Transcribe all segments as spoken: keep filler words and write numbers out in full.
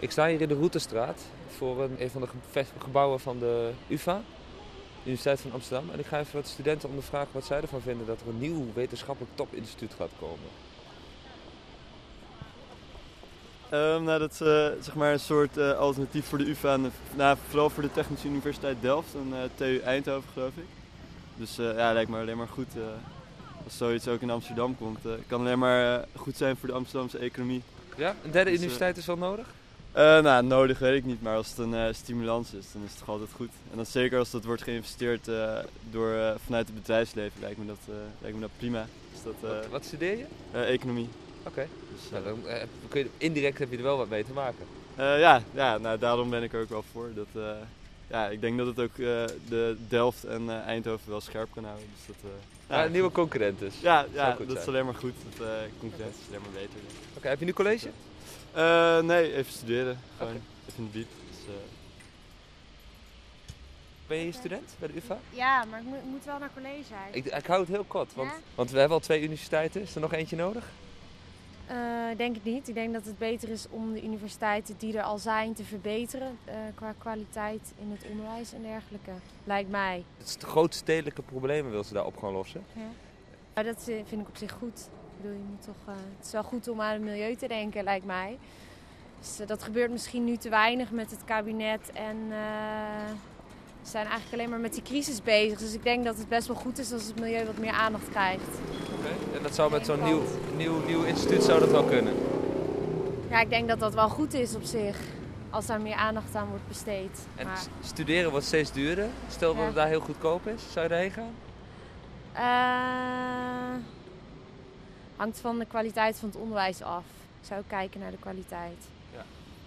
Ik sta hier in de Routestraat voor een, een van de ge- gebouwen van de U vA, de Universiteit van Amsterdam. En ik ga even wat studenten ondervragen wat zij ervan vinden dat er een nieuw wetenschappelijk topinstituut gaat komen. Um, nou, dat is uh, zeg maar een soort uh, alternatief voor de U vA, en, nou, vooral voor de Technische Universiteit Delft en uh, T U Eindhoven, geloof ik. Dus uh, ja, lijkt me alleen maar goed uh, als zoiets ook in Amsterdam komt. Het uh, kan alleen maar uh, goed zijn voor de Amsterdamse economie. Ja, een derde dus, universiteit uh, is wel nodig? Uh, nou, nodig weet ik niet, maar als het een uh, stimulans is, dan is het toch altijd goed. En dan zeker als dat wordt geïnvesteerd uh, door, uh, vanuit het bedrijfsleven, lijkt me dat, uh, lijkt me dat prima. Dus dat, uh, wat, wat studeer je? Uh, economie. Oké, okay. dus, uh, nou, dan, uh, kun je, indirect heb je er wel wat mee te maken. Uh, ja, ja nou, daarom ben ik er ook wel voor. Dat, uh, ja, ik denk dat het ook uh, de Delft en uh, Eindhoven wel scherp kan houden. Dus dat, uh, ja, ja, een nieuwe concurrent dus. Ja, ja dat zijn. is alleen maar goed. Dat, uh, concurrentie is alleen maar beter. Oké, okay, heb je nu college? Uh, nee, even studeren. Gewoon okay. even in de bied. Dus, uh... Ben je student bij de U vA? Ja, maar ik moet, moet wel naar college eigenlijk. Ik, ik hou het heel kort, want, ja? want we hebben al twee universiteiten. Is er nog eentje nodig? Uh, denk ik niet. Ik denk dat het beter is om de universiteiten die er al zijn te verbeteren uh, qua kwaliteit in het onderwijs en dergelijke. Lijkt mij. Het is de grootstedelijke problemen wil ze daar op gaan lossen. Ja. Maar dat vind ik op zich goed. Ik bedoel, je moet toch, uh, het is wel goed om aan het milieu te denken, lijkt mij. Dus uh, dat gebeurt misschien nu te weinig met het kabinet en uh, we zijn eigenlijk alleen maar met die crisis bezig. Dus ik denk dat het best wel goed is als het milieu wat meer aandacht krijgt. Oké, okay. En dat zou met zo'n nieuw, nieuw, nieuw instituut zou dat wel kunnen? Ja, ik denk dat dat wel goed is op zich. Als daar meer aandacht aan wordt besteed. En maar... studeren wordt steeds duurder. Stel dat ja. het daar heel goedkoop is. Zou je daarheen gaan? Uh, hangt van de kwaliteit van het onderwijs af. Ik zou kijken naar de kwaliteit. Ja.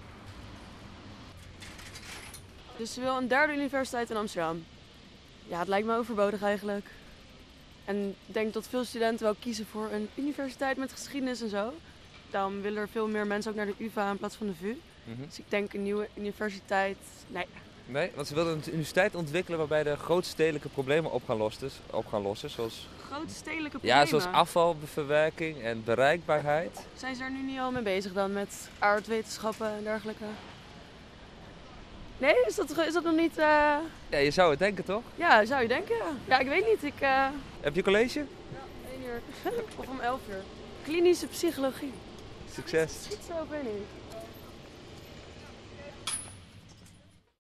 Dus ze wil een derde universiteit in Amsterdam. Ja, het lijkt me overbodig eigenlijk. En ik denk dat veel studenten wel kiezen voor een universiteit met geschiedenis en zo. Daarom willen er veel meer mensen ook naar de U vA in plaats van de V U. Mm-hmm. Dus ik denk een nieuwe universiteit, nee. Nee, want ze wilden een universiteit ontwikkelen waarbij de grootstedelijke problemen op gaan lossen. Op gaan lossen zoals... Grote stedelijke problemen? Ja, zoals afvalverwerking en bereikbaarheid. Zijn ze daar nu niet al mee bezig dan met aardwetenschappen en dergelijke? Nee, is dat, is dat nog niet... Uh... Ja, je zou het denken toch? Ja, zou je denken, ja. Ja, ik weet niet. Ik, uh... Heb je college? Ja, één uur. Of om elf uur. Klinische psychologie. Succes. Schiet zo op, weet niet.